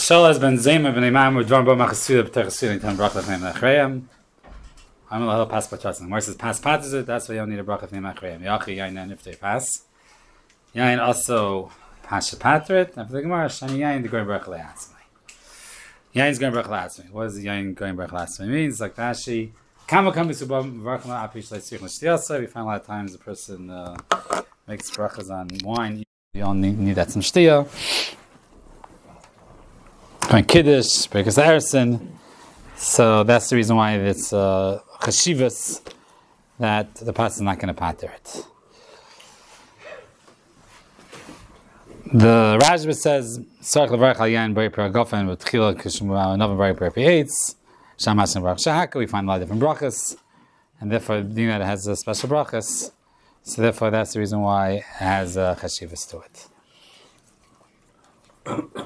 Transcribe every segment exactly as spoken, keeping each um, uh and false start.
Shal has been Zema ben Imam with Dvar Bo Machasuda B'Terchasuda in Ten Brachas Name Nachreim. I'm going to pass Patratzin. Where it says pass Patratzin, that's why you don't need a Brachas Name Nachreim. Yachi Yain and if they pass. Yain also pass Patrit. And for the Gemara, Shani Yain the going Brach Le'atzmi. Yain's going Brach Le'atzmi. What does the Yain going Brach Le'atzmi mean? It's like Rashi. Kama Kam B'Subam V'Varchma Apish Le'Tzich L'Shtiyasa. We find a lot of times the person uh, makes brachas on wine. You don't need, need that some Shtiyah. Going Kiddush, because Arison. So that's the reason why it's uh, chashivas that the pasuk is not going to pater it. The Rashba says, "Sarach levarach al yain b'rei peragofen v'tchila kishmu another b'rei perapiates shamas and brach shahaka." We find a lot of different brachas, and therefore being that it has a special brachas, so therefore that's the reason why it has uh, chashivas to it.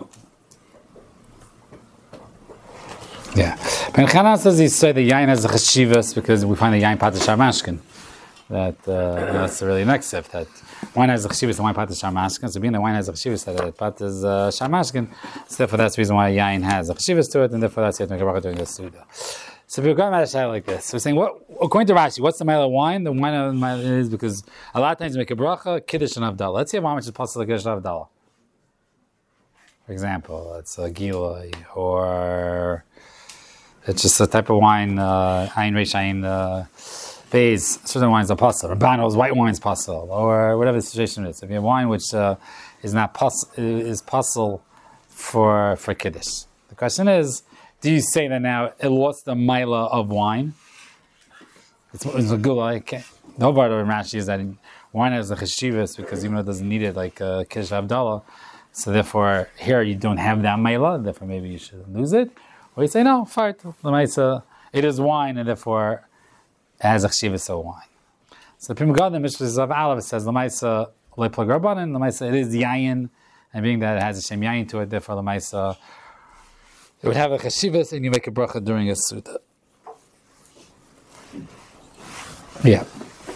Yeah, Ben Chanan says he said the yain has a chashivas because we find the yain pater sharmashkin. That uh, that's really next step. That wine has a chashivas, the wine pater sharmashkin. So being the wine has a chashivas, that it paters uh, sharmashkin. So therefore, that's the reason why yain has a chashivas to it, and therefore that's it. Make a bracha during the suda. So if we're going about a shayla like this, we're saying what according to Rashi, what's the mile of wine? The wine of the is because a lot of times you make a bracha kiddush and avdallah. Let's see a wine which is possible like kiddush and avdallah. For example, it's a gilui or it's just a type of wine, uh, Ayin Reish Ayin uh, Beis. Certain wines are possible. Rabbanos, white wines possible, or whatever the situation is. If you have wine which uh, is not pos- is possible for for Kiddush, the question is, do you say that now it lost the mila of wine? It's, it's a good like no part of Rashi is that wine has a cheshivas because even though it doesn't need it like uh, Kiddush Avdallah, so therefore here you don't have that mila. Therefore maybe you should lose it. Or you say, no, fart, it is wine, and therefore it has a chshivas of wine. So the Pri Megadim, the Mishnah of Aleph, says, L'maisa, le'plag rabbanan, L'maisa, it is yayin, and being that it has a shem yayin to it, therefore L'maisa, it would have a chshivas, and you make a bracha during a suda. Yeah.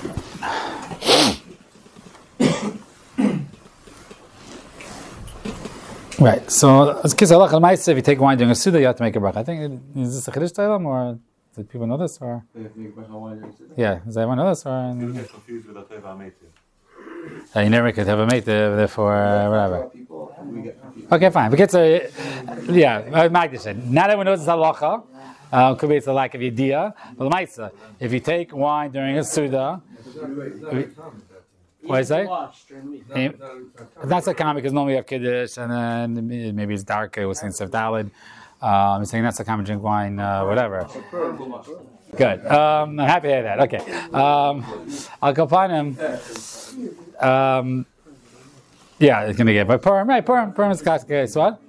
Right, so as kids halach al-ma'aseh, if you take wine during a suda, you have to make a bracha. I think is this a chiddush tailam, or do people know this, or yeah, does everyone know this, or you get confused with a teva meitiv. Uh, you never could have a mate, therefore uh, whatever. Okay, fine. But uh, yeah, Magda said not everyone knows it's halacha. Uh, could be it's a lack of idea. But l'maisa, if you take wine during a suda. What is that? That's a common because normally you have kiddush and then maybe it's dark. It was saying Sef Dalid. Um, he's saying that's a common drink wine, uh, whatever. Good. Um, I'm happy to hear that. Okay. Um, I'll go find him. Um, yeah, it's going to get. But Purim, right? Purim, Purim is a classical case. What?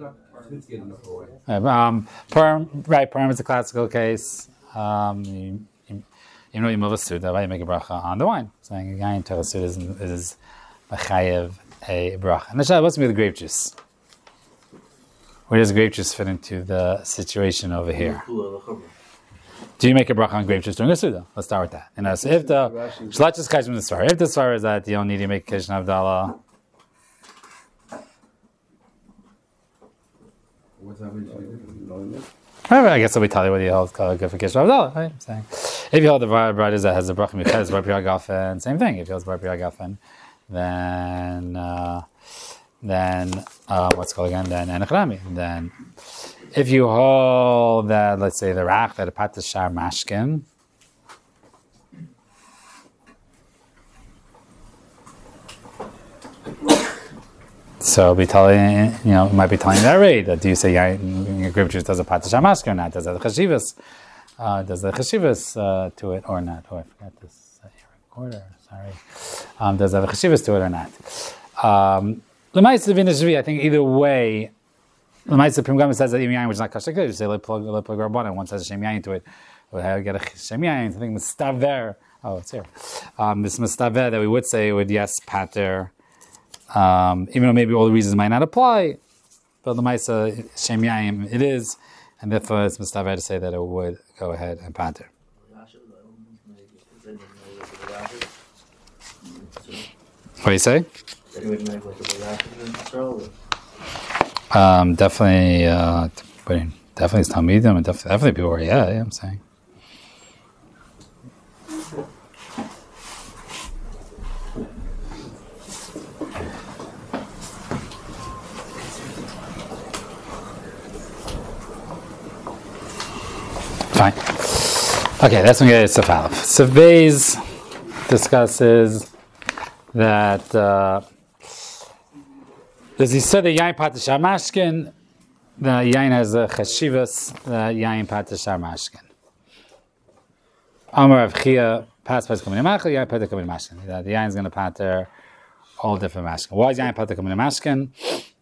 Um, Purim, right? Purim is a classical case. Um, you, You know, you move a suda, why you make a bracha on the wine? Saying a guy in a suda is is machayev a bracha. And what's with the grape juice? Where does grape juice fit into the situation over here? Do you make a bracha on grape juice during a suda? Let's start with that. And uh, so if the let's just catch from the svar. If the svar is that you don't need to make kiddush and avdallah. What's happening? I guess I'll be telling you what you hold good for kiddush and avdallah. Right? I'm saying. If you hold the bride that has the bracha michaz bar piragafen, same thing. If you hold bar piragafen, then uh, then uh, what's it called again? Then enechrami. Then if you hold that, let's say the rach that a patas shar mashkin. So be telling, you know, might be telling that rate that do you say yeah, your grape juice does a patas shar mashkin or not? Does it the chashivas? Uh, does the chashivas uh, to it or not? Oh, I forgot this uh, recorder. Sorry. Um, does it have a chashivas to it or not? Um, L'maisa v'nishvi. I think either way. L'maisa Pri Megadim says that even yain which is not kosher. You say le plug le plug rabbanan. One says a shem yain to it. Would have get a shem yain. I think mistaver. Oh, it's here. Um, this mistaver that we would say would yes pater. Um, even though maybe all the reasons might not apply, but l'maisa shem yain it is. And therefore, it's mustaver to say that it would go ahead and pater. What do you say? Um, definitely, uh, definitely it's Talmidim, and definitely, definitely people were, yeah, yeah, I'm saying. Fine. Okay, that's when we get to Sif Aleph. Sif Beis discusses that uh, as he said the Yain Patish Mashkin, the Yain has a Chashivas, the Yain Patish Mashkin. Amar of Chia, Pas Pas Kamin Machal, Yain Patish Kamin Mashkin. The Yain is going to pater all different Mashkin. Why is Yain Patish Kamin Mashkin?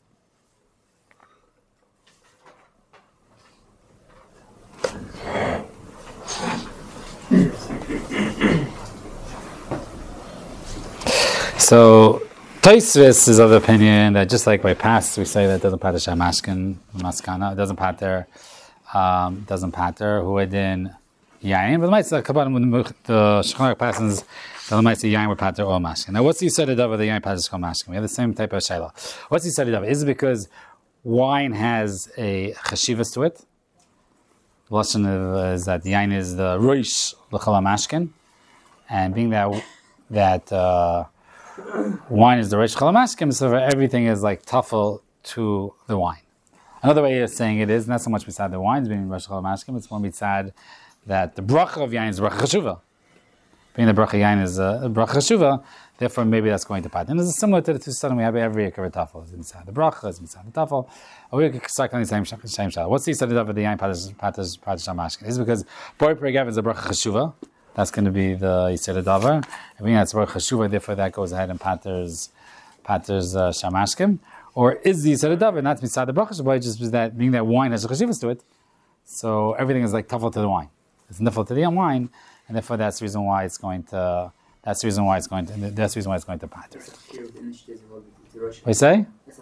So Tosfos is of the opinion that just like by past we say that it doesn't pater Shamashkin Maskana, it doesn't pater, um, doesn't pater Huedin Yain, but the might say the Shulchan Aruch passes the might say Yain would pater all Mashkin. Now, what's the said of the Yain paters all Mashkin? We have the same type of shayla. What's the said of? Is it because wine has a chashivas to it? The lesson is that the Yain is the Roish l'chol Mashkin, and being that that. Uh, Wine is the Reish Chol HaMashkim, so everything is like tuffle to the wine. Another way of saying it is not so much beside the wines being Reish Chol HaMashkim, it's more beside that the bracha of Yain is bracha cheshuva. Being the bracha Yain is a uh, bracha cheshuva, therefore maybe that's going to part. And this is similar to the two sudden we have every Ikar tuffle. It's inside the bracha, it's inside the tuffle. We can start on the same same shot. What's the study of the Yain Patish HaMashkin? It's because Boi Pregav is a bracha cheshuva. That's going to be the Yisera Davar. I mean, that's where Cheshuva, therefore that goes ahead and paters, paters uh, Shamashkim. Or is the Yisera Davar not beside the Bracha Shabbat, just that being that wine has a Cheshivas to it, so everything is like tuffle to the wine. It's nifl to the wine, and therefore that's the reason why it's going to, that's the reason why it's going to, that's the reason why it's going to pater it. What you say?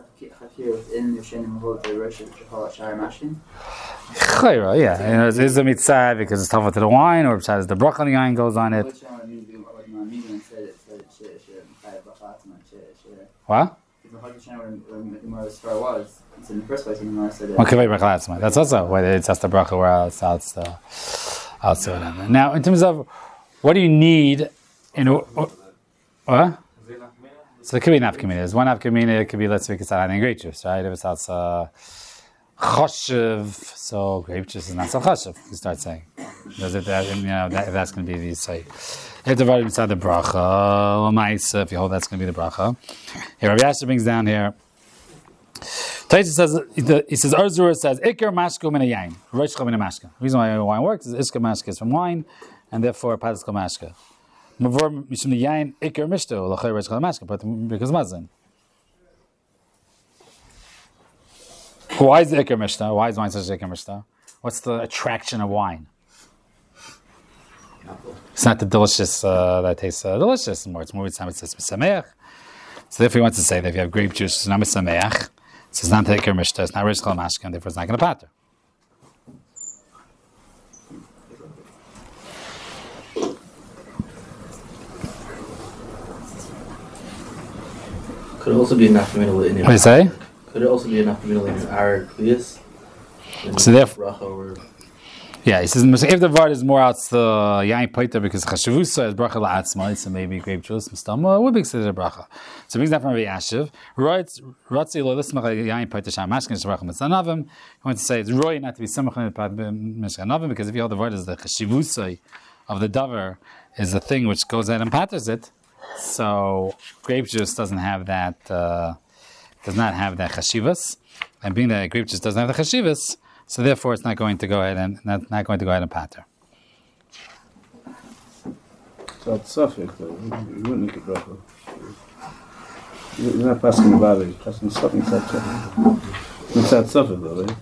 Chayra, yeah. You know, it's a mitzvah because it's tougher to the wine, or besides the bracha on the wine goes on it. What? That's also whether it's just the bracha or else it's the outside. Now, in terms of what do you need in what? So it could be nafkamina. There's one nafkamina. It could be, let's say, it's adding grape juice, right? If it's also choshev, so grape juice is not so choshev. You start saying, does it? You know, that, if that's going to be the say, if the vart inside the bracha, l'maisa, if you hold that's going to be the bracha. Here, Rabbi Yasser brings down here. Taisa says he says Arzura says ikar mashko min yain, rosh min mashka. The reason why wine works is ikar mashka is from wine, and therefore patisko mashka. Mavor mishum the yain ikar mishto lachay rosh mashka, but because mazin. Why is the ikar mishto? Why is wine such an ikar mishto? What's the attraction of wine? It's not the delicious uh, that tastes uh, delicious more. It's more time it says misameach. So therefore he wants to say that if you have grape juice, it's not misameach. It's not ikar mishto. It's not rosh mashka, and therefore it's not going to pater. Could it also be enough for me to in What do you say? Could it also be enough for me to in our klius? So therefore, yeah, he says if the vart is more out the yain paiter because chashavusa is bracha la'atzma, so maybe grape juice mistama would be considered a bracha. So it brings that from Rabbi Yashiv. Writes ratzi lo lismach yain paiter shamashkin is bracha mitzanavim. He wants to say it's roy not to be samachin mishkanavim because if you hold the vart is the chashavusa of the davar is the thing which goes ahead and paters it. So grape juice doesn't have that, uh, does not have that chashivas, and being that grape juice doesn't have the chashivas, so therefore it's not going to go ahead and not, not going to go ahead and pater. So it's suffix though. You wouldn't make it bracha. You're not passing the body. You're passing something inside suffix. Inside suffix though, right?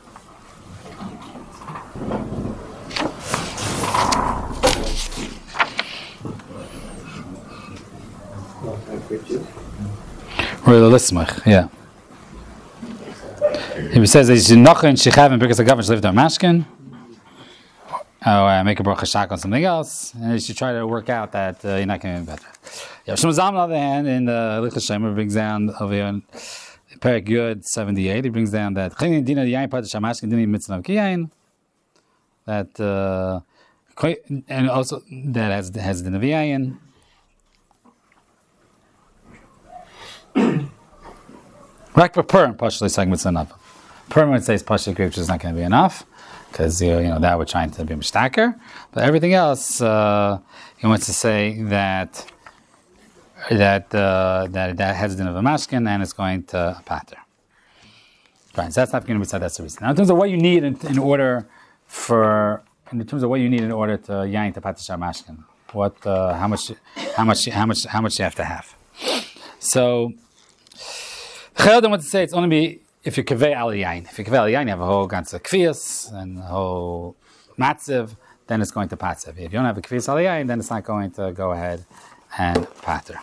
Or the lismach, yeah. If he says that you should nachin shechavim because the government should live there mashkin, or uh, make a bracha shak on something else, and you should try to work out that uh, you're not going to be better. Yeah, Shmuel Zalman on the other hand, in the Lichas Shemer brings down over here, Perik Yud seventy-eight, he brings down that that uh, and also that has has the Naviyayin. Right, but Purim partially saying it's enough. Purim would say partially which is not going to be enough because you know that we're trying to be mishtaker, but everything else uh, he wants to say that. That uh, that that has the din of a mashkin and it's going to pater. Right, so that's not going to be said. That's the reason. Now, in terms of what you need in, in order for, in terms of what you need in order to yain to pater shar mashkin, what, uh, how much, how much, how much, how much you have to have. So, Chayil want to say it's only be if you kaveh al yain. If you kaveh al yain, you have a whole ganze kvias and a whole matziv, then it's going to pater. If you don't have a kvias al yain, then it's not going to go ahead and pater.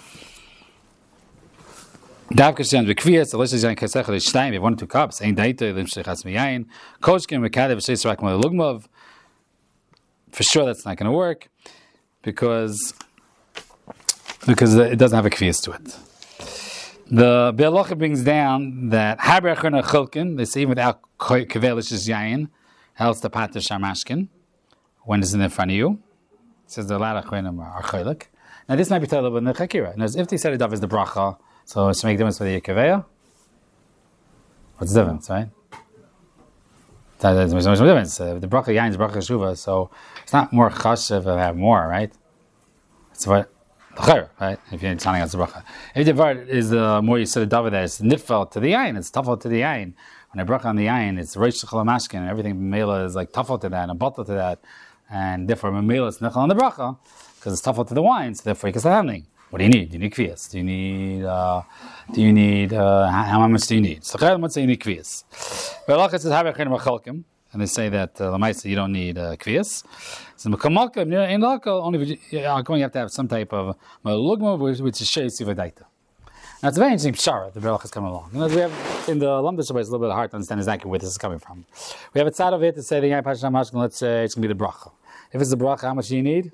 Dav Kashan Vikvias, Alicia's Yan Kasech, Stein, we have one or two cups, ain't daita, Limshich Hasmiyain, Koshkin, Mekadev, Shis Rakmal Lugmov. For sure that's not going to work because because it doesn't have a kvias to it. The Be'alocha brings down that Haber Achron Chilkin, they say even without Kavelish's Yain, helps the Pater Shamashkin when it's in front of you. It says the Lat Achronim are Chilik. Now this might be told in the Chakira. Now if they said it is the bracha, so it's to make a difference whether you kaveya. What's the difference, right? That makes no difference. Uh, the bracha yain is bracha shuva, so it's not more chashiv if I have more, right? It's what the right? If you're telling us the bracha, if the part is the more you said the davar that it's nifal to the yain, it's tafel to the yain. When I bracha on the yain, it's reish shechal mashkin, and everything mela is like tafel to that and a bottle to that, and therefore mela is nechal on the bracha because it's tafel to the wine, so therefore you can start handling. What do you need? Do you need kvias? Do you need, uh, do you need, uh, how, how much do you need? So, Chayil would say you need kvias. Be'alacha says, Haber Achronim Chalkim, and they say that, uh, Lamaisa, you don't need, uh, kvias. So, Mekamalka, in Laka, only, you have to have some type of, Malugma, which is Sheis Yivadaita. Now, it's a very interesting pshara, the Be'alacha is coming along. You know, we have, in the Lamda Shabbat, it's a little bit hard to understand exactly where this is coming from. We have a tzad of it to say the Yain Pater Shar Mashkin, let's say it's going to be the bracha. If it's the bracha, how much do you need?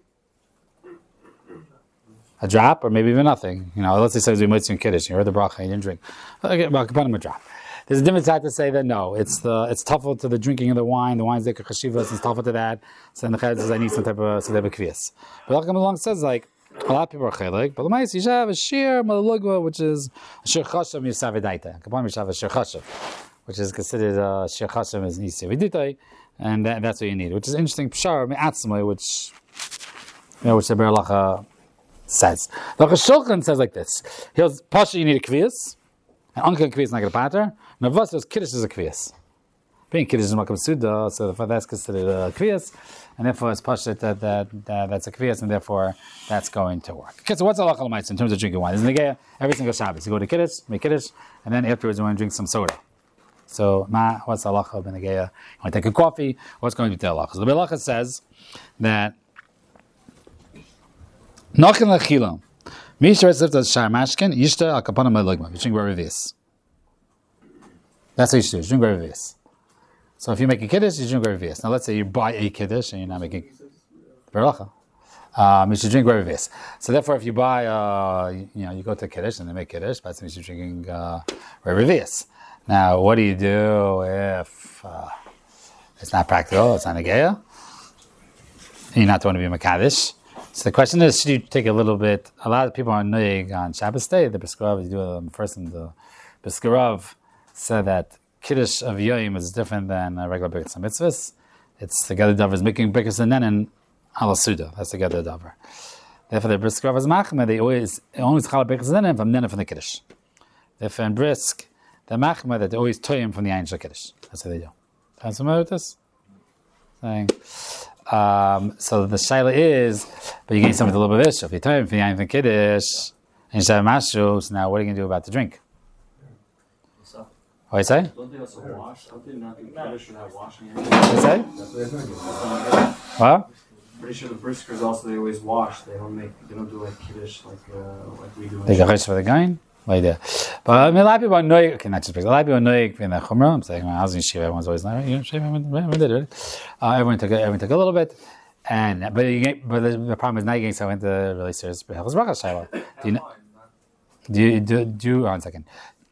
A drop, or maybe even nothing. You know, let's say somebody's doing mitzvah and kiddush, you heard the bracha, you didn't drink. Okay, well, upon him a drop. There's a different side to say that no, it's the it's tougher to the drinking of the wine. The wine's like a chashivas, it's tougher to that. So then the chayil says I need some type of some type of kvias. But like come along says like a lot of people are chaylik, but the ma'is you should have a shir malugwa, which is a shir chashav yisavadaita. Upon you should have a shir chashav, which is considered a shir chashav as nisividitai, and that, that's what you need. Which is interesting pshar me'atzmai, which you know, which the berlacha says. The Shulchan says like this. He goes, Pasha, you need a kvias. And uncle kvias is not going to pater. Navas says kiddush is a kvias. Being kiddush is makam suda, so therefore that's considered a kvias. And therefore it's Pasha that, that, that that's a kvias, and therefore that's going to work. Okay, so what's Allah Kalamaitz in terms of drinking wine? Isn't it every single Shabbos? You go to kiddush, make kiddush, and then afterwards you want to drink some soda. So, ma, what's Allah Kalamaitz? You want to take a coffee, what's going to be the Allah? So the Belacha says that Nachin lechilam. Misha retzivt as shar mashkin, yishta al kapanam le'ligma. You drink revius. That's what you should do. You drink revius. So if you make a kiddush, you drink revius. Now let's say you buy a kiddush and you're not making beracha. Um, you should drink revius. So therefore, if you buy, uh, you, you know, you go to kiddush and they make kiddush, but you should drinking uh, revius. Now, what do you do if uh, it's not practical? It's not a geya. You're not going to be a makadosh. So the question is, should you take a little bit? A lot of people are noyig on Shabbos day. The Briskarav, you do it um, first, and the Briskarav said that Kiddush of Yoyim is different than a regular Birkas HaMitzvahs. It's the Gather Davar is making Birkas and then in Ala Suda. That's the Gather Davar. Therefore, the Briskarav is Machmeh. They always only call Birkas and then from then from the Kiddush. Therefore, in Brisk, the Machmeh that they always toy from the Ayin Shal Kiddush. That's what they do. Are you familiar with this? Saying. Um, so the shaila is, but you gain something a little bit of ish. If you tell him for the kiddush and you have mashu, so now what are you going to do about the drink? What do you say? Don't they also wash? Don't they not kiddush should have washing? What do you say? What? Pretty sure the briskers also they always wash. They don't make. They don't do like kiddush like uh, like we do. They got for the guy. Like that. But I mean, a lot of people are noig. Okay, not just because a lot of people are noig in the chumrah. I'm saying, I was in shiva. Everyone's always like, you know, shiva. Everyone did it. Uh, everyone took. Everyone took a little bit, and but you get, but the, the problem is now you're getting so into really serious brachas shaila. Do you do do do one second?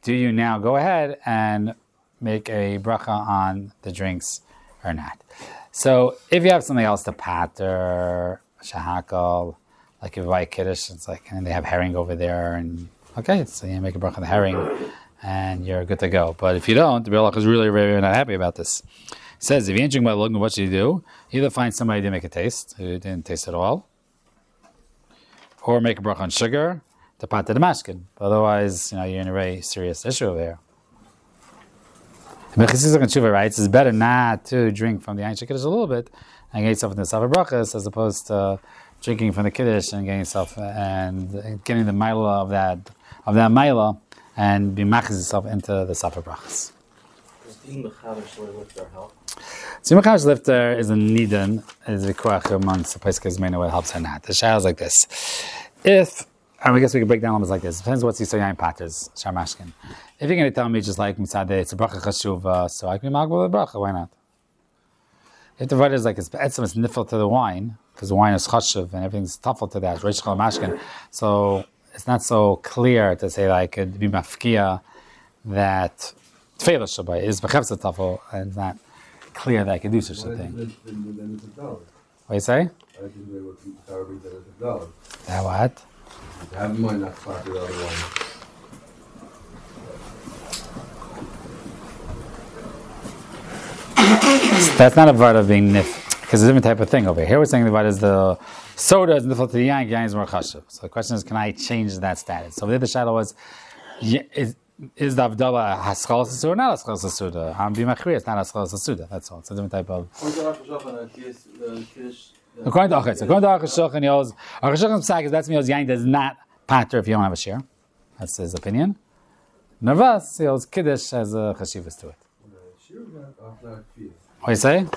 do you now go ahead and make a bracha on the drinks or not? So if you have something else to pater, shahakal, like if you buy kiddush, it's like, and they have herring over there, and okay, so you make a bracha on the herring, and you're good to go. But if you don't, the Biur Halacha is really, really not happy about this. It says, if you ain't drinking by looking, what should you do? Either find somebody to make a taste, who didn't taste at all, or make a bracha on sugar, to pater the mashkin. Otherwise, you know, you're in a very serious issue over here. Mechizizak and Tshuva writes, it's better not to drink from the Yain Shel Kiddush a little bit and get yourself into the Safa Brachas as opposed to drinking from the Kiddush and getting yourself and getting the Maila of that of that Maila and be machiz yourself into the Safa Brachas. Does being mechaber shleil lifter help? So Mechaber lifter is a nidan, is a koach amongst the Pesach Zmeinu what helps or not. The shayla is like this: if and I guess we can break down numbers like this. Depends what's Yisrael Yain Paters, Sharmashkin. If you're going to tell me just like Mitzadeh, it's a bracha chashuva, so I can be magul with a bracha, why not? If the word is like it's etzem, it's nifel to the wine, because the wine is chashuv and everything's tuffle to that, Reish Chol Mashkin. So it's not so clear to say that I could be mafkia that tefillah shabbai is b'chefza tuffle, and it's not clear that I could do such a thing. What do you say? That what? Have in mind not part of the other one. That's not a vart of being nif, because it's a different type of thing over here. Here we're saying the vart is the soda is nifel to the yain, yain is more chashuv. So the question is, can I change that status? So the other shadow was, is, is the Avdallah haschal sasuda or not haschal sasuda? I'm being machri, it's not haschal sasuda. That's all. It's a different type of. According to Achaz, according to Achaz Shulchan, Yos, Achaz Shulchan's psak is that's means yain does not pater if you don't have a share. That's his opinion. Nervous, Yos Kiddush has a chashivas to it. What do you say?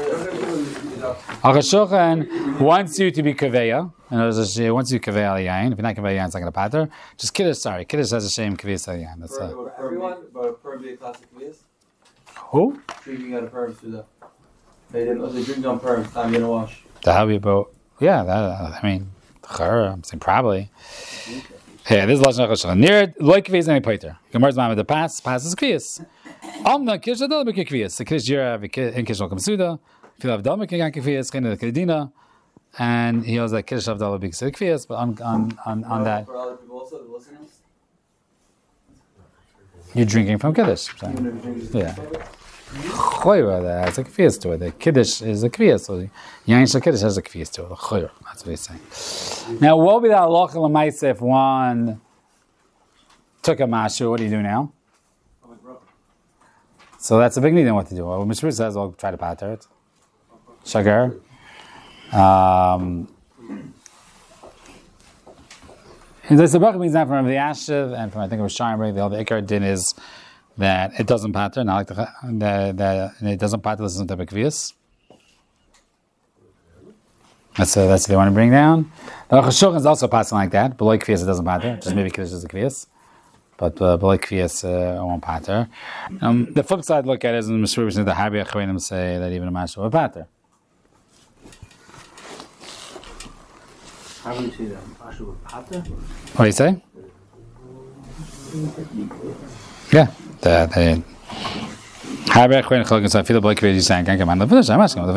Achaz Shulchan wants you to be kaveya. In other words, he wants you to kaveya al yain. If you're not kaveya yain, it's not going to pater. Just Kiddush, sorry. Kiddush has a shame kaveya al yain. That's uh, Everyone, but a perm be a classic kavias? Who? Drinking out of perm through the. They didn't. They drink on perm. Time you gonna wash. The how about? Yeah, that, I mean, I'm saying probably. Yeah, this is lashon Achaz Shulchan. Near loy kaveya any pater. Gemara's mama the pass passes kviyas. Amna kish adal be kviyas. The kish jira in kish no kamsuda. Fil avdal me kan kviyas kind of the kedina, and he was like kish avdal be kviyas. But on on on, on that, For other people also, the listeners. you're drinking from kiddush. So. Even if you drink Yeah. Choyra, it's a kviyas to it. The kiddush is a kviyas. So the yain shel kiddush has a kviyas to it. The choyra. That's what he's saying. Now, what would be the halacha l'maisa if one took a mashu? What do you do now? So that's a big need in what to do. Well, Mishmur says, "I'll try to pater it." Sugar. Um, and the bracha means that from the Ashiv and from I think it was Shaimer. The other Ikar din is that it doesn't pater, not like the that the, it doesn't pater. This is the Bekvius. That's uh, that's what they want to bring down. The Achaz Shulchan is also passing like that, but like Kvius it doesn't pater. Just maybe Kiddush is a Kvius. But uh, like Kvius uh, won't pater. Um, the flip side look at it is in the Mishmur the Habi Achreinim say that even a Mashu will pater. How do you say that? Mashu with pater? What do you say? Yeah, the the Habi Achreinim Chalkin. So I feel like Kvius is saying, "Can't come on the finish." I'm asking,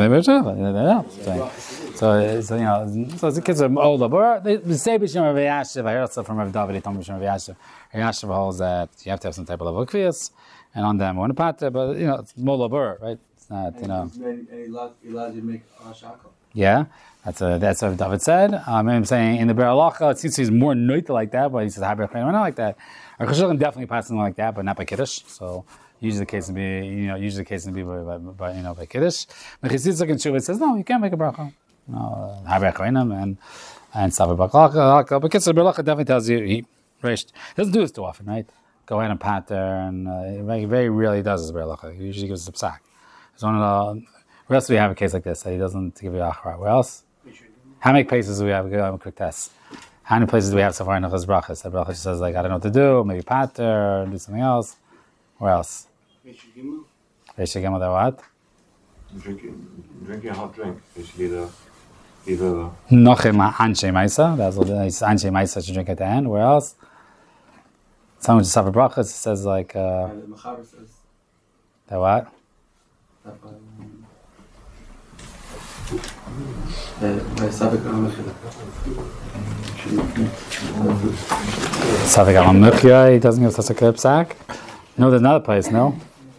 so, so you know, so the kids are older. But the same Bishim Rav Yashiv, I heard also from Rav David, he told me Bishim Rav Yashiv. Rav Yashiv holds that you have to have some type of level of kviyas, and on them one pater, but you know, it's more labor, right? It's not, you know. And he allows you to make shakal. Yeah, that's a, that's what David said. Um, I'm saying in the Biur Halacha, it seems he's more noita like that, but he says Haber Chayin, not like that. Our Chashogim definitely passing like that, but not by Kiddush. So usually the case would be, you know, usually the case would be by, by, by you know, by Kiddush. But Chesitzak and Shuvah says no, you can't make a bracha. No, Haber Chayinim and and Savar B'Halacha. But Kitzur Biur Halacha definitely tells you he reached. He doesn't do this too often, right? Go ahead and pater, and uh, very, very rarely does this Biur Halacha. He usually gives us a psak. It's one of the. Where else do we have a case like this that he doesn't give you achra? Where else? How many places do we have? Go a quick test. How many places do we have so far in Hilchos Brachos? The bracha just says like I don't know what to do. Maybe pater, do something else. Where else? Reish Gimel. That what? Drinking, drinking a hot drink. Basically, the either Nochem anshe ma'isa. That's what it's anshe ma'isa to drink at the end. Where else? Someone just have a brachas. It says like uh, Uh, the Mechaber says that what? that by, um, uh, by Savik al-Mechila. Savik al Mukhya, he doesn't give us a clip sack. No, there's another place, no?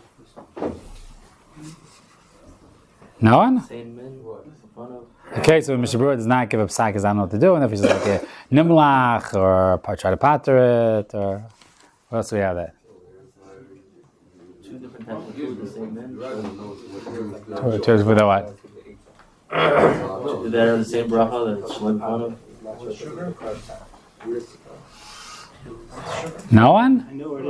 No one? Same men. What? Fun of. Okay, so Mishnah Berurah does not give up sack because I don't know what to do, and if he's like a nimlach or try to pater it, or what else do we have there? Two different types of food, the same men. Two- two- With a what? Do they have the same bracha that Shalom fun of? No one? I know where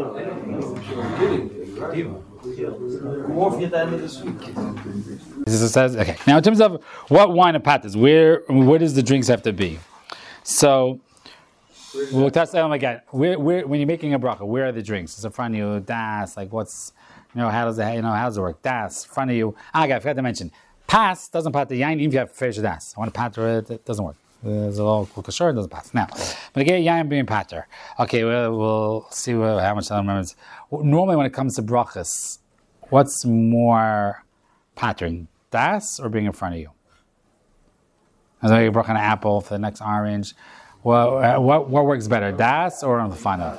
it is. More if you get that into this week. This is- says okay. Now, in terms of what wine and patas, where where does the drinks have to be? So, we'll test them again. Where, where, when you're making a bracha, where are the drinks? Is it in front of you? Das, like what's, you know, how does it, you know, how does it work? Das, in front of you. Ah, okay, I forgot to mention. Pass doesn't pat the yain, even if you have fresh das. I want to pater it, it doesn't work. There's a little kosher, it doesn't pass. Now, but again, yain being pater. Okay, we'll, we'll see what, how much time remembers. Normally, when it comes to brachas, what's more pattering, das or being in front of you? As I make a bracha on an apple for the next orange. What, what, what works better, das or on the fana?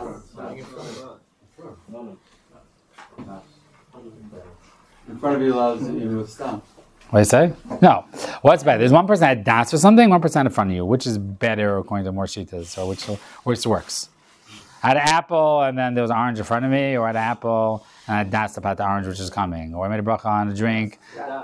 In front of you allows you to stop. What do you say? No. What's better? There's one person that das for something, one person in front of you. Which is better according to more shitas, or which which works? I had an apple and then there was an orange in front of me, or I had an apple and I das about the orange which is coming, or I made a bracha on a drink.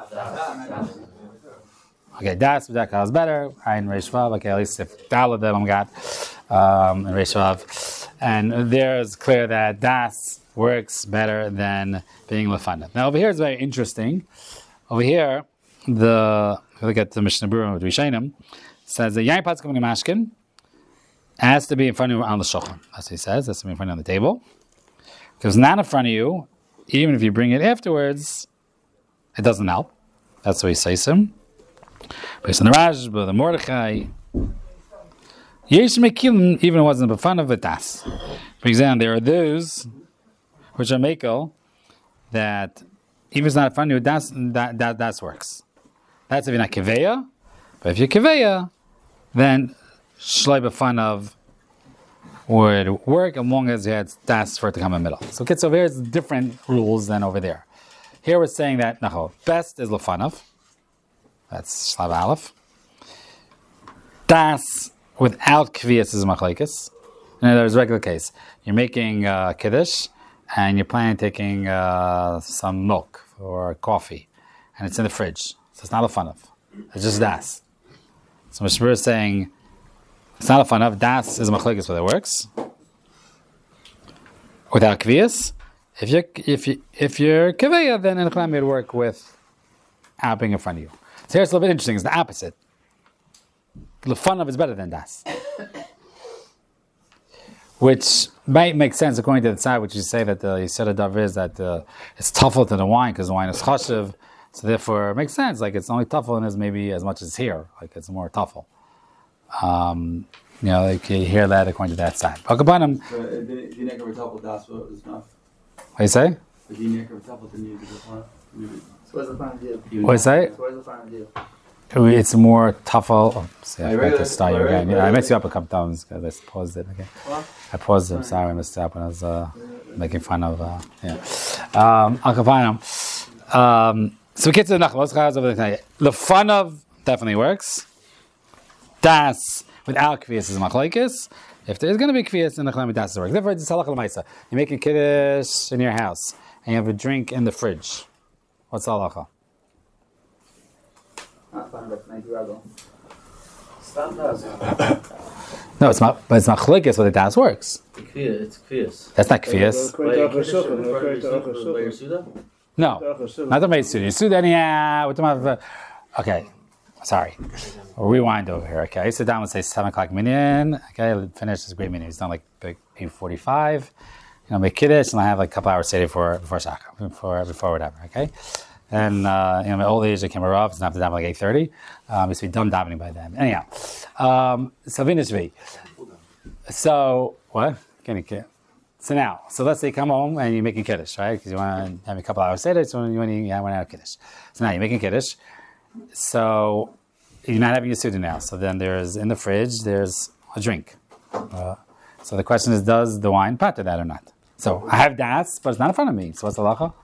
Okay, das is better. I in Reish Vav. Okay, at least if all of them got um, in Reish Vav, and there is clear that das works better than being lefana. Now over here is very interesting. Over here, the if we look at the Mishnah Berurah with Rishonim, says the yain patz coming in mashkin has to be in front of you on the shulchan. That's what he says. That's to be in front of you on the table. Because not in front of you, even if you bring it afterwards, it doesn't help. That's what he says him. Based on the Rashba, the Mordechai, Yesh Mekilim even wasn't in front of the das. For example, there are those which are mekel that even if it's not in front of you, das that that das works. That's if you're not kiveya, but if you're kiveya, then shloi b'fan of would work as long as you had das for it to come in the middle. So okay, so there's different rules than over there. Here we're saying that no, best is lefanav. That's Shlav Aleph. Das without kviyas is machlekes. In other words, regular case. You're making uh, kiddush and you're planning on taking uh, some milk or coffee, and it's in the fridge. So it's not a fanav. It's just das. So Mishnah Berurah is saying it's not a fanav. Das is machlekes, whether it works without kviyas. If you if you if you're kaveya, then in the would work with being in front of you. So here's a little bit interesting. It's the opposite. Lefanav is better than das, which might make sense according to the side, which you say that the Yisera Dav is that uh, it's tougher than the wine because the wine is chashiv, so therefore it makes sense. Like it's only tougher and is maybe as much as here, like it's more tougher. Um, you know, like you hear that according to that side. Akabanim. So, the dinek of a das is enough. What do you say? The dinek of a didn't use it. So what's the final deal? What do you say? So what's the final deal? It's more tougher. Oh, see, I Hey, forgot regular- to start you again. regular- Yeah, I messed you up a couple times because I paused it. Okay, What? I paused it. I'm sorry, I messed it up when I was uh, making fun of. Uh, yeah, um, Akavanam. Um, so we get to the nachlos. over the The fun of definitely works. Das without kviyas is machlokes. If there's going to be kviyas in the chlam, das works. Therefore, it's halakha l'maisa. You're making kiddush in your house and you have a drink in the fridge. What's halakha? Not fine, but thank you, Rabbi. Stop das. No, it's not. But it's machlokes whether das works. It's kfiyas. That's not kviyas. According to Acha Shulchan, according to Acha By your Shulchan. Suda? No, Acha Shulchan. not the maid suit. You suit anyhow. We're talking about. Okay, sorry. We'll rewind over here. Okay, I sit down and say seven o'clock minyan. Okay, finish this great minyan. It's done like eight forty-five. You know, make kiddush, and I have like a couple hours seder before before shaka, before before whatever. Okay, and uh, you know, my old age I came around. It's not to daven like eight thirty. Um, used to be done davening by then. Anyhow, um, so finish me. So what? Can you get? So now, so let's say you come home and you're making kiddush, right? Because you want to have a couple hours later, so you want to yeah, want to have kiddush. So now you're making kiddush. So you're not having your suda now. So then there's in the fridge there's a drink. Uh, so the question is, does the wine pater that or not? So I have das, but it's not in front of me. So what's the halacha?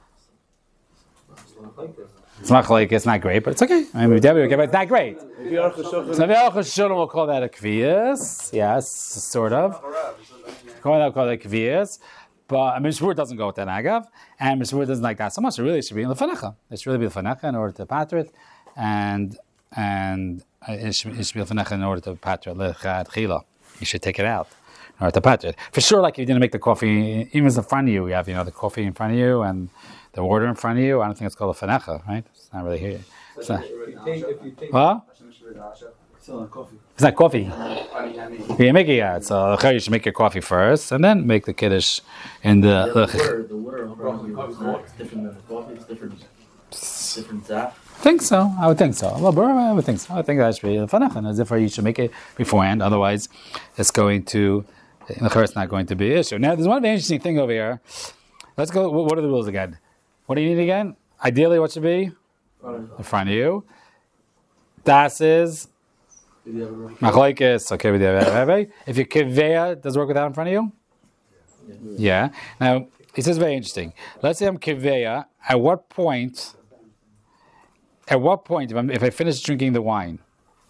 It's not like it's not great, but it's okay. I mean, we okay, but it's not great. So the Aruch Shalom will call that a kviyas. Yes, sort of. Call that call it kviyas. But Mishmur doesn't go with that agav, and Mishmur doesn't like that so much. It really should be in the fanecha. It should really be the fanecha in order to pater it, and and it should, it should be the fanecha in order to pater it. Lechad chila. You should take it out in order to pater it. For sure, like if you didn't make the coffee, even if it's in front of you, you have you know the coffee in front of you and the water in front of you. I don't think it's called a fanecha, right? It's not really here. It's not. What? Still not coffee. It's not coffee. You make it yet. So you should make your coffee first, and then make the kiddush in the. Yeah, the water, the water in front of you is not different than the coffee. It's different. Different zaf. I think so. I would think so. Well, I would think so. I think that should be the fanach, as if you should make it beforehand. Otherwise, it's going to. The it's not going to be an issue. Now, there's one very interesting thing over here. Let's go. What are the rules again? What do you need again? Ideally, what should be in front of you? Das is. Machlokes, okay, with the if your kiveya does work with that in front of you? Yeah. Now, he says very interesting. Let's say I'm kiveya. At what point, at what point, if, I'm, if I finish drinking the wine,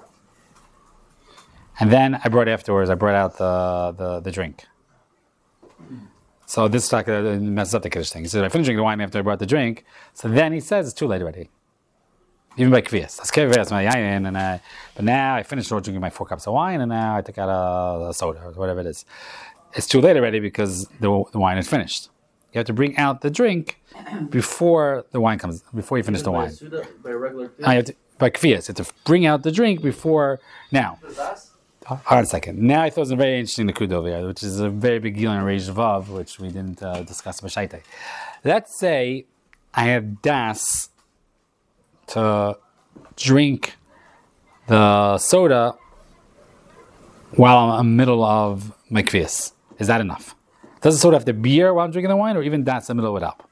and then I brought afterwards, I brought out the, the, the drink. So this talk uh, messes up the kiddush thing. He says, I finished drinking the wine after I brought the drink. So then he says, it's too late already. Even by kviyas. That's kviyas, my yayin, and I, but now I finished drinking my four cups of wine, and now I took out a, a soda or whatever it is. It's too late already because the, the wine is finished. You have to bring out the drink before the wine comes, before you finish the wine. By regular I have to, by kviyas, you have to bring out the drink before now. Hold on a second. Now I thought it was a very interesting nakuda over here, which is a very big deal in Reish Vav, which we didn't uh, discuss b'shaitei. Let's say I have das to drink the soda while I'm in the middle of my kviyas. Is that enough? Does the soda have to beer while I'm drinking the wine, or even das in the middle of it up?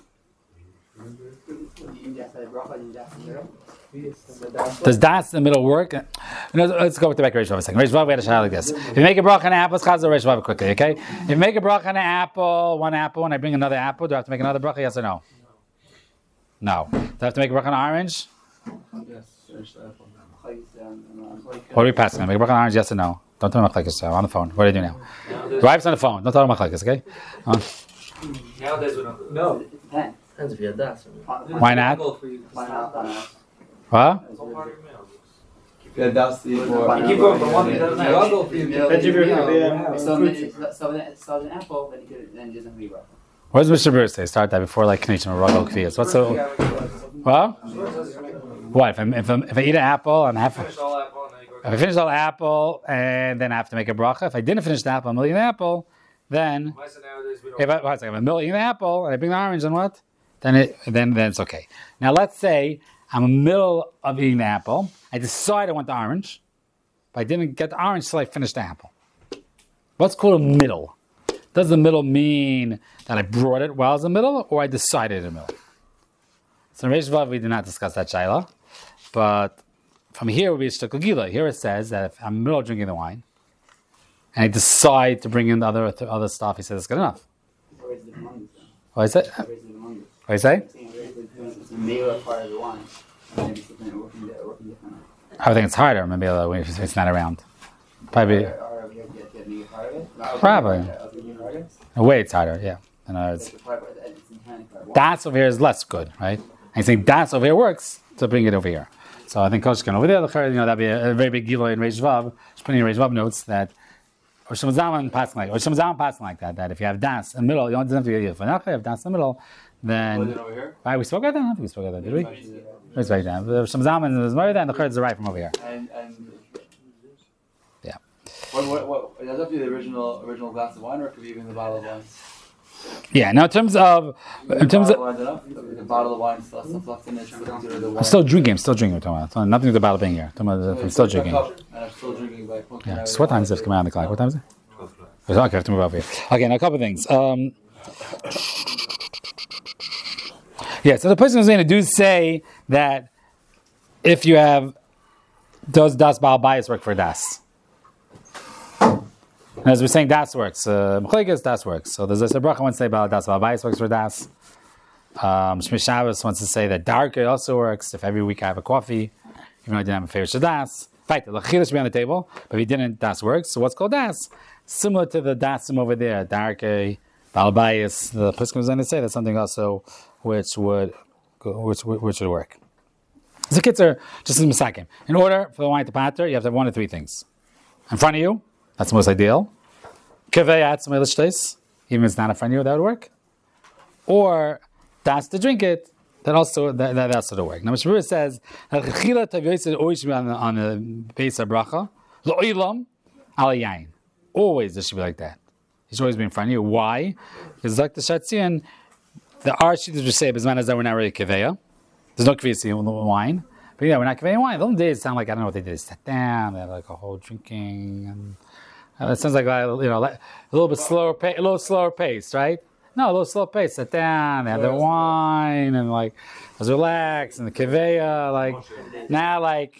Does das in the middle work? No, let's go with the back Reish Vav a second. Reish Vav, we had a shot like this. If you make a bracha on an apple, it's chazal Reish Vav quickly, okay? If you make a bracha on an apple, one apple, and I bring another apple, do I have to make another bracha, yes or no? No. Do I have to make a bracha on an orange? Yes, finish the apple. What are we passing? Make a bracha on orange, yes or no? Don't tell me machlekes. I'm on the phone. What do I do now? Wife's on the phone. Don't tell me machlekes, okay? Uh, Nowadays we don't. No. It depends. Depends if you had das. Why not? Why not? What? Yeah, that's the. You keep going from one thing to another. Depends if you're So an apple, then you could then just have a What does Mister Bruce say? Start that before like Knishim or Ragol Kviyas. What's the. What? What? If, I'm, if, I'm, if I eat an apple and half. If I finish all the apple and then I have to make a bracha. If I didn't finish the apple, I'm eating the apple, then. If I, what's I'm milking the apple and I bring the orange and what? Then it then then it's okay. Now let's say I'm in the middle of eating the apple. I decide I want the orange, but I didn't get the orange till I finished the apple. What's called a middle? Does the middle mean that I brought it while I was in the middle, or I decided in the middle? So in Reish Vav we did not discuss that shaila, but from here will be shtukul gila. Here it says that if I'm in the middle of drinking the wine, and I decide to bring in the other the other stuff, he says it's good enough. What is it? What do you say? It's a meal part of the wine. I would think it's harder, maybe if it's not around. Probably. Probably. A way it's harder, yeah. In other words, das over here is less good, right? I think das over here works to bring it over here. So I think Koshkan over there, you know, that'd be a, a very big gila in Reish Vav. Just putting in Reish Vav notes that, or Shemzaman passing like, or Shemzaman passing like that. That if you have das in the middle, you don't have to get it. If you have das in the middle, then right, we spoke about that. I don't think we spoke about that, did we? We spoke about that. Shemzaman is more than the third is right from over here. And and yeah. What what what? Does that be the original original glass of wine, or could be even the bottle of wine? Yeah. Now in terms of in terms of the bottle of wine still stuff left in it. I'm still drinking. I'm still drinking. We're talking about nothing with the bottle being here. I'm, about, I'm still drinking. And I'm still drinking by yeah. So what time is it? Come out on the clock. What time is it? Okay, I have to move over here. Okay, now a couple of things. Um, yeah, so the person who's going to do say that if you have, does das Baal Bayis work for das? And as we're saying, das works. Uh, Mechlikas, das works. So there's a bracha wants to say about das Baal Bayis works for das. Um, Shmi Shabbos wants to say that darka also works. If every week I have a coffee, even though I didn't have a favorite das. Fight, the lechila should be on the table, but if he didn't, das works. So what's called das? Similar to the dasim over there, darka, Baal Bayis. The Pesachim is going to say that's something also which would which which would work. So kids are just in Misakim. In order for the wine to pater, you have to have one of three things. In front of you, that's the most ideal. Kaveh atzmei l'shtais, even if it's not in front of you, that would work. Or das to drink it, that also that, that also would work. Now Mishnah says that chila tav always should be on the, on the base of bracha. Lo'ilam al yain. Always it should be like that. It should always be in front of you. Why? Because like the Shatzian, the Arshit is say as that we're not really kaveya. There's no kvisi in the wine. But yeah, we're not kaveya wine. The old days sound like, I don't know what they did. They sat down, they had like a whole drinking. And, and it sounds like, you know, like a little bit slower pace, a little slower pace, right? No, a little slow pace. Sat down, they had their wine, and like, it was relaxed, and the kaveya, like, now like,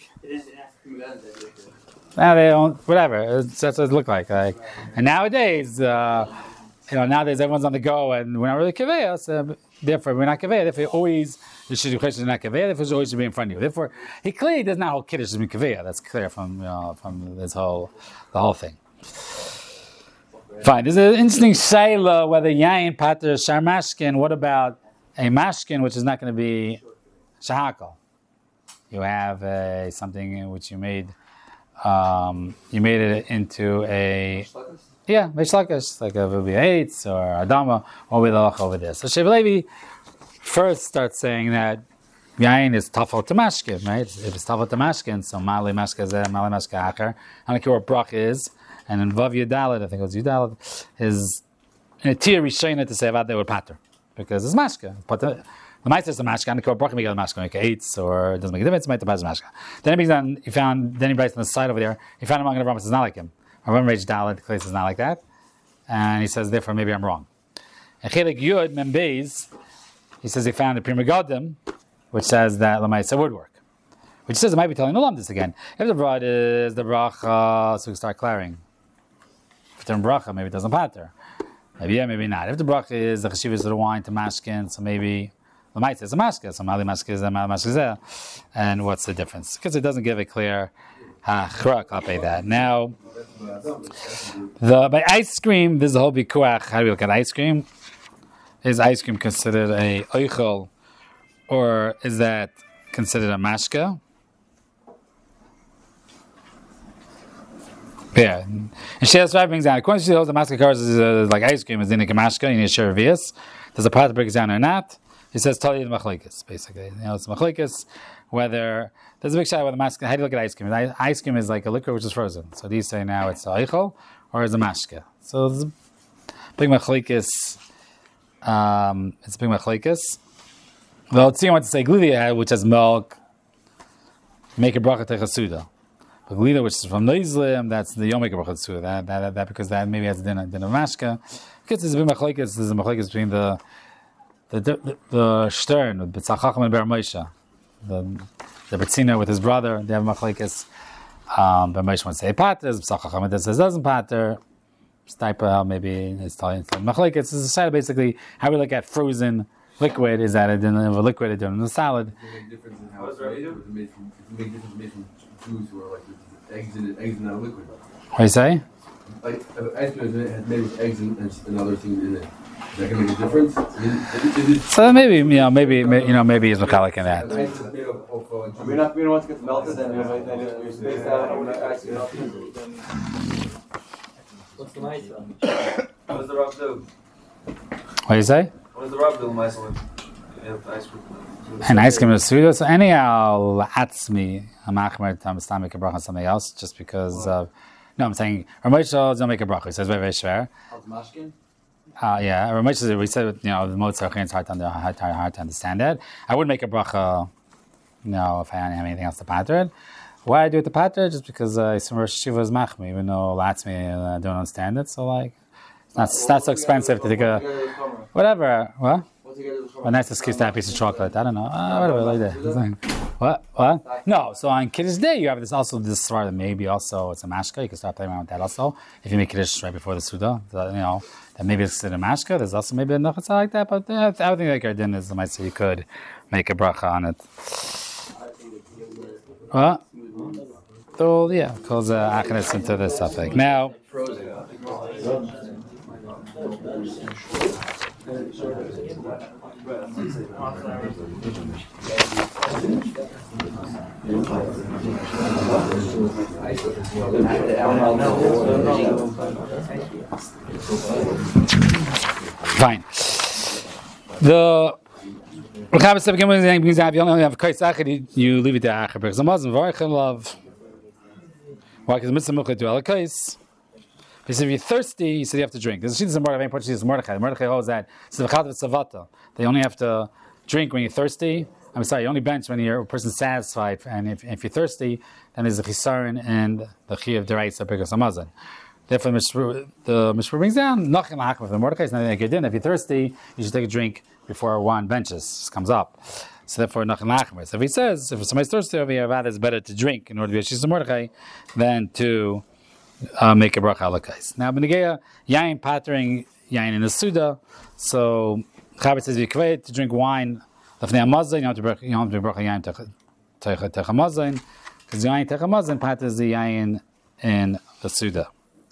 now they don't, whatever. It's, that's what it looked like. Like, and nowadays, uh, you know, nowadays everyone's on the go, and we're not really kaveya, so therefore we're not kaveya. Therefore, always the shidduch is not kaveya. Therefore, it always should be in front of you. Therefore, he clearly does not hold kiddush to be kaveya. That's clear from you know from this whole the whole thing. Fine. There's an interesting shayla whether yain pater sharmashkin. What about a mashkin which is not going to be shahakal? You have uh, something in which you made. Um, you made it into a yeah, meishlakish, like a Ruby Eitz or Adama, or with the over this. So Shev Levi first starts saying that yain is tafel to mashkin, right? If it's tafel to mashkin, so mali mashka zeh, mali mashka acher. I don't care what brach is, and in Vav Yudalit, I think it was Yudalit, is in a tier rishayna to say about they would pater because it's mashka. But the The mice is the mashka, and the brach make a mashka, make eights, or it doesn't make a difference. Might the mashka. Then he done. He found. Then he writes on the side over there. He found among the Rambam is not like him. Rambam Reish Dalet place is not like that, and he says therefore maybe I'm wrong. And Chelik Yud Membeis, he says he found a Pri Megadim, which says that Lamaisa would work, which says it might be telling Olam this again. If the brach is the bracha, so we start clearing. If it's in bracha, maybe it doesn't pater. Maybe yeah, maybe not. If the bracha is the cheshivas of the wine to mashkin, so maybe. The might is a maska, so mali maska is a mali maska is and what's the difference? Because it doesn't give a clear chrak. I'll pay that. Now, the by ice cream, there's a whole bikuach. How do we look at ice cream? Is ice cream considered a oichel, or is that considered a mashka? Yeah, and she has five brings down. According to the maska cars is uh, like ice cream is in a mashka. You need to share vias. Does the part break down or not? He says totally the machlekes, basically. You know, it's machlekes whether there's a big shot with the mashka. How do you look at ice cream? Ice cream is like a liquor which is frozen. So do you say now it's a eichel or is a mashka? So it's a big machlekes. Um, it's a big machlekes. Well, let's see what to say. Glida, which has milk, make a bracha techasuda. But glida, which is from Neizlim, that's the yom make a bracha techasuda. That, that, that because that maybe has dinner dinner mashka. Because there's a big machlekes. There's a machlekes between the The the, the Stern with B'tzal Chacham and Ber Moshe, the the Betzina with his brother, they have machlekes. Um, Ber Moshe wants to say pater, B'tzal Chacham says doesn't pater. Stipa maybe it's telling machlekes. It's a side basically how we look at frozen liquid. Is that it in a liquid it in the salad? Does it make difference in how it's made? Does it make make difference made from Jews who are like eggs in eggs in a liquid? What do you say? Like ice cream is made with eggs and, and other things in it. Is that going to make a difference? Is, is, is So maybe you know maybe you know maybe he's mechanik in that. ice is made of, of uh, We're not, we don't want to get melted, then you're, then you're spaced out over the ice. What's the mice? What does the rub do? What do you say? What does the rub do, mice, with the ice cream? And ice cream is sweet. So anyhow, atzmi amachmer tam stam make a bracha on something else just because of. No, I'm saying Ramosha don't make a bracha. He says very very schwer. mashkin? Uh, yeah, Ramosha. We said you know the Mozart it's hard to under, hard, hard, hard to understand that. I would make a bracha, you know, if I didn't have anything else to pater it. Why I do it the pater? Just because uh, some Rosh Hashiva is machmi, even though Latzmi uh, don't understand it. So like, it's not, it's not so expensive to take a whatever. What? A nice excuse to have a piece of chocolate. I don't know. Uh, whatever, like that. What? What? No. So on Kiddush Day, you have this also this svara that maybe also it's a mashka. You can start playing around with that also. If you make Kiddush right before the Suda, you know, that maybe it's a mashka. There's also maybe a nechutza like that. But uh, everything like Ardin is, I might say you could make a bracha on it. What? So yeah, calls uh, achnes into the suffix. Now. Fine. The Rechabes Sefer Gimel brings out you only have kais achid, you leave it to achid because the Muslim varich love. Why? Because mitzvah muchad to alakais. Because if you're thirsty, you said you have to drink. This is a Mordechai. Important is Mordechai. Mordechai holds that they only have to drink when you're thirsty. I'm sorry, you only bench when you're a person satisfied. And if, if you're thirsty, then there's a chisaron and the chi of deraisa because amazon. Therefore, the Mishra brings down nothing like the Mordechai is nothing like you're doing. If you're thirsty, you should take a drink before one benches comes up. So therefore, nothing like So if he says if somebody's thirsty over here, it's better to drink in order to be a shisa Mordechai than to Uh, make a bracha alakais. Now, b'negeya yain patering yain in the suda. So Chabad says you to drink wine. Lefnei hamazon, you have to bracha you have to bracha yain techa hamazon because yain techa hamazon paters the yain in the suda.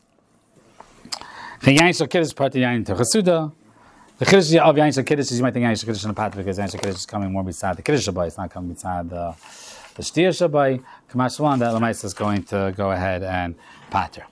The yain shel kiddush part yain techa suda. The kiddush of yain shel kiddush is you might think yain shel kiddush in the pater because yain shel kiddush is coming more beside the kiddush shabai. It's not coming beside the the shtia shabai. Kamash one that Lamais is going to go ahead and pater.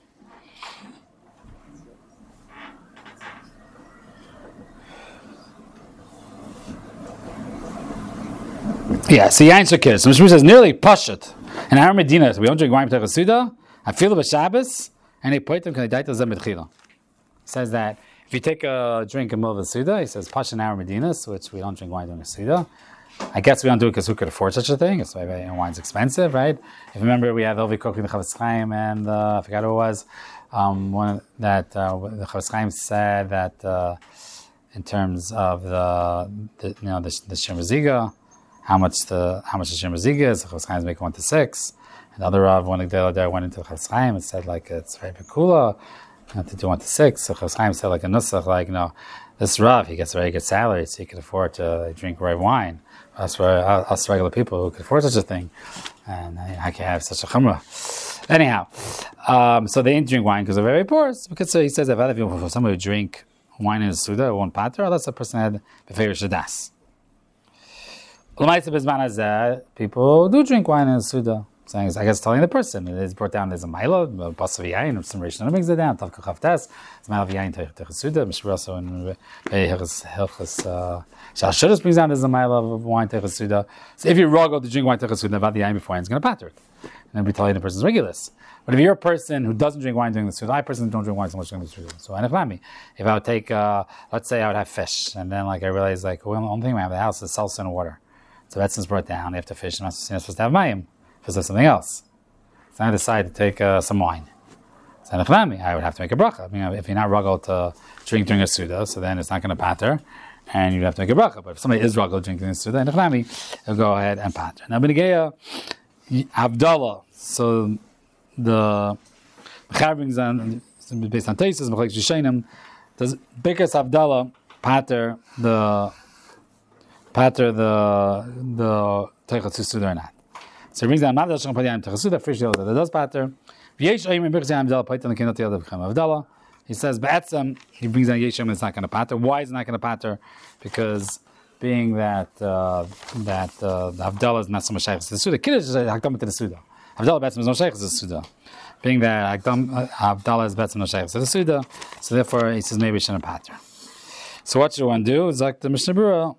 Yeah, so yain shel kiddush. So Mishra says nearly pashut. In our Medina, so we don't drink wine b'teicha suda. I feel the Shabbos, and they put them because they daita zem b'tchila. Says that if you take a drink in the middle of the suda, he says pashut in our Medina, which we don't drink wine during the suda. I guess we don't do it because who could afford such a thing? It's why wine's expensive, right? If you remember, we had Elvi cooking the Chavetz Chaim, and uh, I forgot who it was. Um, one that uh, the Chavetz Chaim said that uh, in terms of the, the you know the, the Shemaziga, how much the how much the Shemaziga is, the Chavetz Chaim make one to six. And the other Rav, one of the other went into the Chavetz Chaim and said like it's very pekula, not to do one to six. So Chavetz Chaim said like a nusach, like you know, this Rav he gets a very good salary, so he can afford to drink red wine. Us for us regular people who could afford such a thing, and I can't have such a chumrah. Anyhow, um, so they didn't drink wine because they're very poor. It's because so he says that if somebody who drink wine in a suda or one pater, unless a person had befeir shadas. People do drink wine in a suda. Saying, I guess telling the person it is brought down. There's a maila, a bas of yain, some rishon brings it down. Tavka chavtas, it's maila of yain teich suda. Mishra also in hilchos hilchos shalshudas brings down. There's a maila of wine teich suda. So if you're rogel to drink wine teich suda, about the yain before, it's going to pater it, and then be telling the person's regulus. But if you're a person who doesn't drink wine during the suda, I personally don't drink wine so much during the suda. So anafami, if I would take, uh, let's say I would have fish, and then like I realize like well, the only thing we have in the house is salsa and water. So that's since brought down after fish, and I'm supposed to have mayim. If there's something else, so I decide to take uh, some wine. So I would have to make a bracha. I mean, if you're not ruggled to drink during a suda, so then it's not going to pater, and you'd have to make a bracha. But if somebody is ruggled drinking a suda, then he'll go ahead and pater. Now, b'negeya Havdalah. So the Mechar brings on based on Teisus, Mechalek Shishanim. Does Birkas Havdalah pater the pater the the Teichatz Suda or not? So he brings down Mavdal Shem Padiyam Techasuda, Frish Yelda, that does pater. V'yesh Oyim Birkas Havdalah Paitan Kenot Yelda B'chem Havdalah. He says, Ba'etzem, he brings down Yeshem, it's not going to pater. Why is it not going to pater? Because being that uh, that uh, the Havdalah is not so much Sheikhs to the Suda. Kiddush is Hakdam to the Suda. Havdalah Ba'etzem is no Sheikhs to the Suda. Being that Hakdam Havdalah is Ba'etzem no Sheikhs to the Suda, so therefore he says maybe it shouldn't pater. So what should one do? It's like the Mishnah Berurah.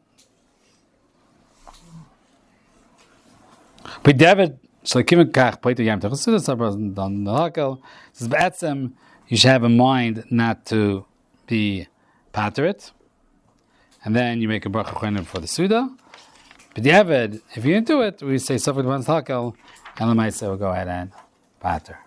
But David, Shalakim Kach, Paito Yam Techasuda, Sabras Don Hakel, says Ba'etzem, you should have in mind not to be paterit, and then you make a bracha chonim for the Suda. But David, if you didn't do it, we say Safed Ban Hakel, Elamite will go ahead and pater.